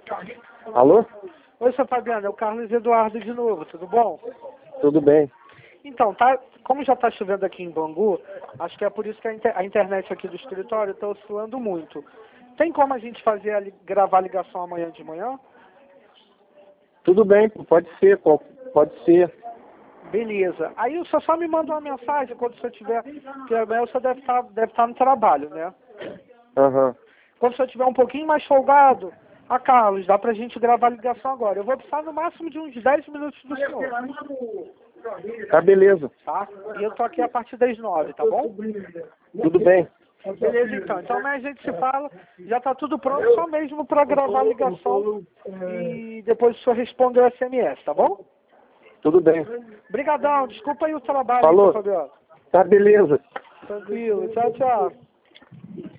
Alô? Oi, seu Fabiano, é o Carlos Eduardo de novo, tudo bom? Tudo bem. Então, como já está chovendo aqui em Bangu, acho que é por isso que a internet aqui do escritório está oscilando muito. Tem como a gente gravar a ligação amanhã de manhã? Tudo bem, pode ser, pode ser. Beleza. Aí o senhor só me manda uma mensagem quando o senhor tiver, porque amanhã o senhor deve estar no trabalho, né? Aham. Quando o senhor tiver um pouquinho mais folgado, Carlos, dá pra gente gravar a ligação agora. Eu vou precisar no máximo de uns 10 minutos do senhor. Tá, beleza. Tá? E eu tô aqui a partir das 9, tá bom? Tudo bem. Beleza, então. Então amanhã a gente se fala, já tá tudo pronto, só mesmo pra gravar a ligação e depois o senhor responde o SMS, tá bom? Tudo bem. Obrigadão, desculpa aí o trabalho, Falou. hein, seu Fabiano. Tá, beleza. Tranquilo, tchau, tchau.